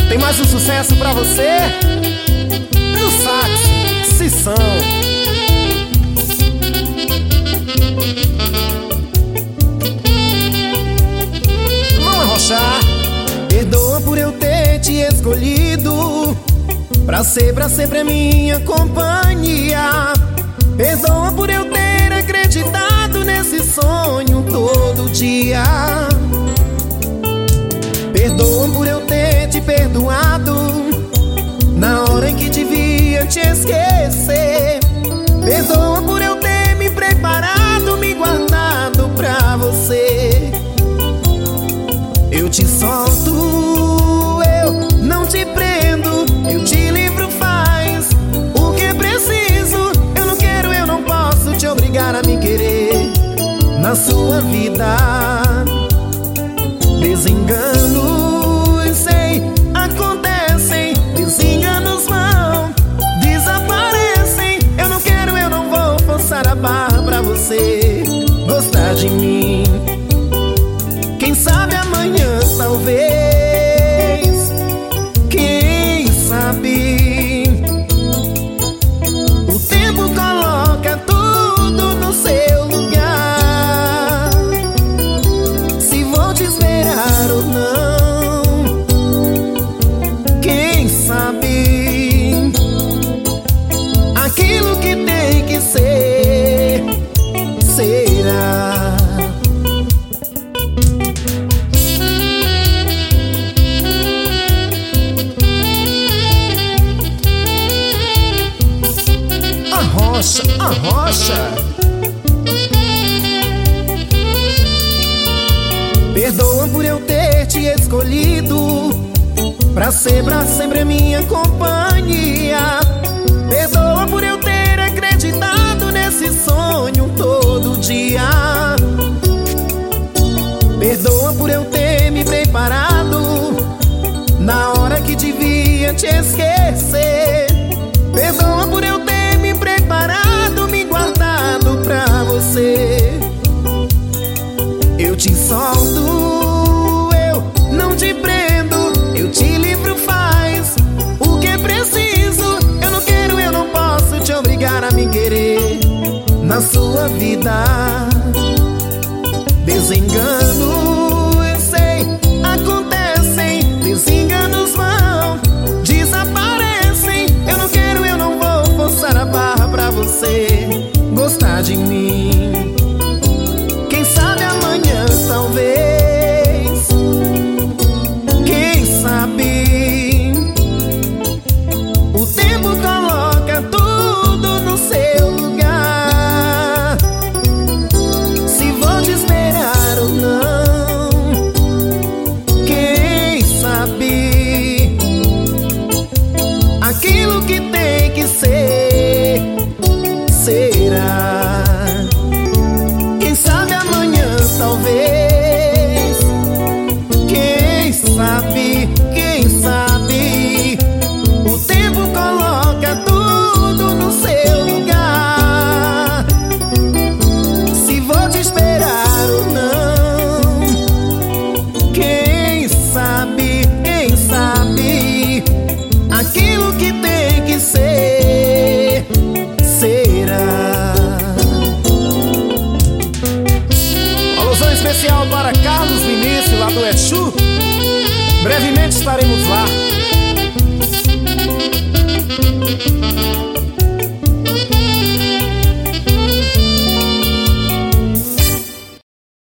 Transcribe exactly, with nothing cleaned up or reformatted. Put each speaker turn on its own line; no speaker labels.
Tem mais um sucesso pra você no sax, Sissão. Vamos arrochar. Perdoa por eu ter te escolhido pra ser pra sempre a minha companhia. Perdoa por eu ter acreditado nesse sonho todo dia. Perdoa por eu ter te perdoado na hora em que devia te esquecer. Perdoa por eu ter me preparado, me guardado pra você. Eu te solto, eu não te prendo, eu te livro, faz o que é preciso. Eu não quero, eu não posso te obrigar a me querer na sua vida. Desenganos, sei, acontecem, desenganos vão, desaparecem. Eu não quero, eu não vou forçar a barra pra você gostar de mim. Quem sabe amanhã, talvez, quem sabe. O tempo coloca tudo no seu lugar. Se vou te esperar ou não, quem sabe. Aquilo que tem que ser, será. Arrocha, arrocha. Perdoa por eu ter te escolhido pra ser pra sempre minha companhia. Perdoa por eu ter acreditado nesse sonho todo dia. Perdoa por eu ter me preparado na hora que devia te esquecer. Perdoa por eu ter me preparado, me guardado pra você. Eu te solto, eu não te prendo, eu te livro, faz o que é preciso. Eu não quero, eu não posso te obrigar a me querer na sua vida. Desenganos, sei, acontecem, desenganos vão, desaparecem. Eu não quero, eu não vou forçar a barra pra você gostar de mim. Quem sabe amanhã, talvez, quem sabe. O tempo coloca tudo no seu lugar. Se vou te esperar ou não, quem sabe. Aquilo que tem que ser, será. Quem sabe amanhã, talvez, quem sabe, quem sabe. O tempo coloca tudo no seu lugar. Se vou te esperar ou não, quem sabe, quem sabe. Aquilo que tem que ser, será. Alusão especial para Carlos Vinícius, lá do Exu. Brevemente estaremos lá.